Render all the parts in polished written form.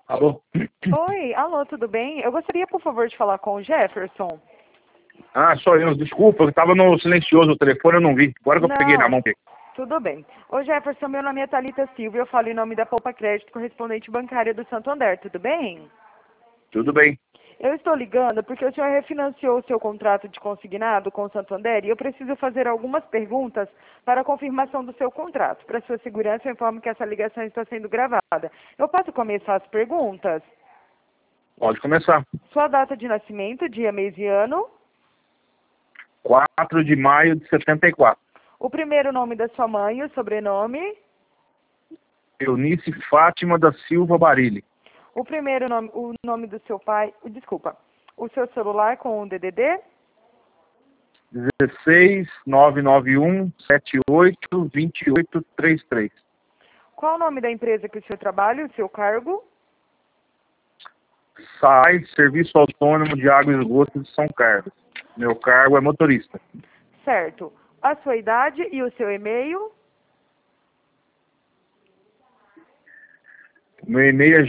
Alô? Oi, alô, tudo bem? Eu gostaria, por favor, de falar com o Jefferson. Ah, sou eu. Desculpa, eu estava no silencioso o telefone, eu não vi. Agora que eu peguei na mão. Tudo bem. Ô Jefferson, meu nome é Thalita Silva e eu falo em nome da Poupa Crédito, correspondente bancária do Santander, tudo bem? Tudo bem. Eu estou ligando porque o senhor refinanciou o seu contrato de consignado com o Santander e eu preciso fazer algumas perguntas para a confirmação do seu contrato. Para sua segurança, eu informo que essa ligação está sendo gravada. Eu posso começar as perguntas? Pode começar. Sua data de nascimento, dia, mês e ano? 4 de maio de 74. O primeiro nome da sua mãe, o sobrenome? Eunice Fátima da Silva Barilli. O primeiro nome, o nome do seu pai, desculpa, o seu celular com o DDD? 16 991 78 28 33. Qual o nome da empresa que o senhor trabalha, o seu cargo? SAI, Serviço Autônomo de Água e Esgoto de São Carlos. Meu cargo é motorista. Certo. A sua idade e o seu e-mail? Meu e-mail é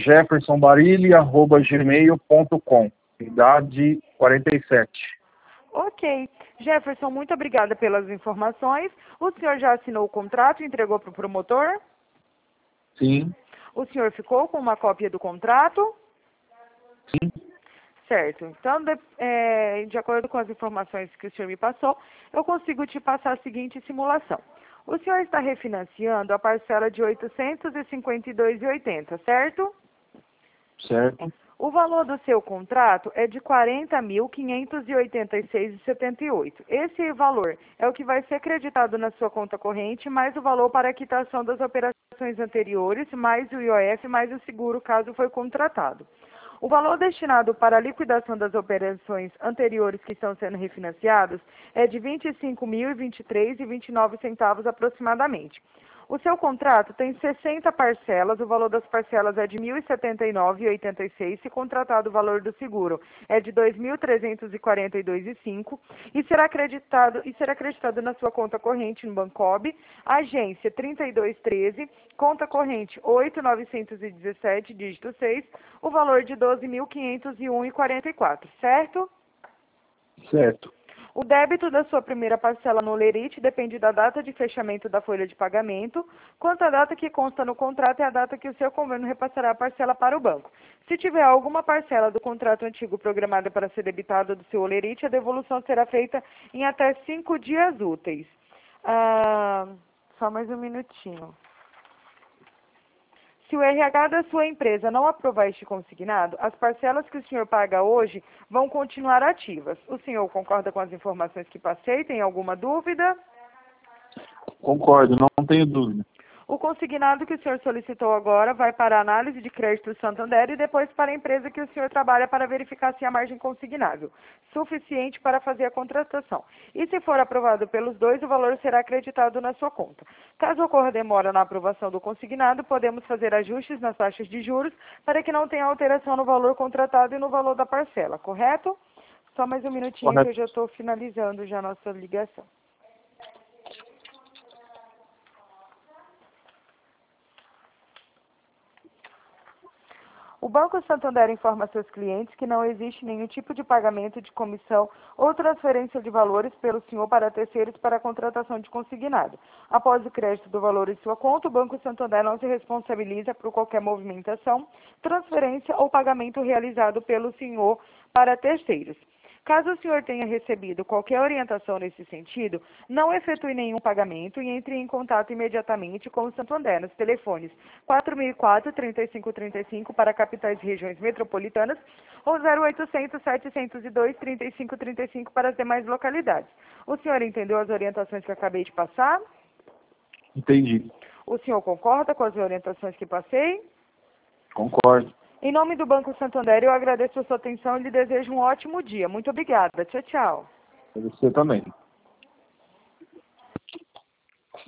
jeffersonbarilli@gmail.com. Idade 47. Ok. Jefferson, muito obrigada pelas informações. O senhor já assinou o contrato e entregou para o promotor? Sim. O senhor ficou com uma cópia do contrato? Sim. Certo. Então, de acordo com as informações que o senhor me passou, eu consigo te passar a seguinte simulação. O senhor está refinanciando a parcela de R$ 852,80, certo? Certo. O valor do seu contrato é de R$ 40.586,78. Esse valor é o que vai ser creditado na sua conta corrente, mais o valor para a quitação das operações anteriores, mais o IOF, mais o seguro, caso foi contratado. O valor destinado para a liquidação das operações anteriores que estão sendo refinanciadas é de R$ 25.023,29 aproximadamente. O seu contrato tem 60 parcelas, o valor das parcelas é de R$ 1.079,86, se contratado o valor do seguro é de R$ 2.342,05 e será acreditado na sua conta corrente no Bancob, agência 3213, conta corrente 8.917, dígito 6, o valor de R$ 12.501,44, certo? Certo. O débito da sua primeira parcela no Lerite depende da data de fechamento da folha de pagamento, quanto à data que consta no contrato é a data que o seu convênio repassará a parcela para o banco. Se tiver alguma parcela do contrato antigo programada para ser debitada do seu Lerite, a devolução será feita em até 5 dias úteis. Só mais um minutinho. Se o RH da sua empresa não aprovar este consignado, as parcelas que o senhor paga hoje vão continuar ativas. O senhor concorda com as informações que passei? Tem alguma dúvida? Concordo, não tenho dúvida. O consignado que o senhor solicitou agora vai para a análise de crédito do Santander e depois para a empresa que o senhor trabalha para verificar se a margem consignável suficiente para fazer a contratação. E se for aprovado pelos dois, o valor será acreditado na sua conta. Caso ocorra demora na aprovação do consignado, podemos fazer ajustes nas taxas de juros para que não tenha alteração no valor contratado e no valor da parcela, correto? Só mais um minutinho. Correto. Que eu já estou finalizando já a nossa ligação. O Banco Santander informa a seus clientes que não existe nenhum tipo de pagamento de comissão ou transferência de valores pelo senhor para terceiros para a contratação de consignado. Após o crédito do valor em sua conta, o Banco Santander não se responsabiliza por qualquer movimentação, transferência ou pagamento realizado pelo senhor para terceiros. Caso o senhor tenha recebido qualquer orientação nesse sentido, não efetue nenhum pagamento e entre em contato imediatamente com o Santander nos telefones 4004-3535 para capitais e regiões metropolitanas ou 0800-702-3535 para as demais localidades. O senhor entendeu as orientações que eu acabei de passar? Entendi. O senhor concorda com as orientações que passei? Concordo. Em nome do Banco Santander, eu agradeço a sua atenção e lhe desejo um ótimo dia. Muito obrigada. Tchau, tchau. Você também.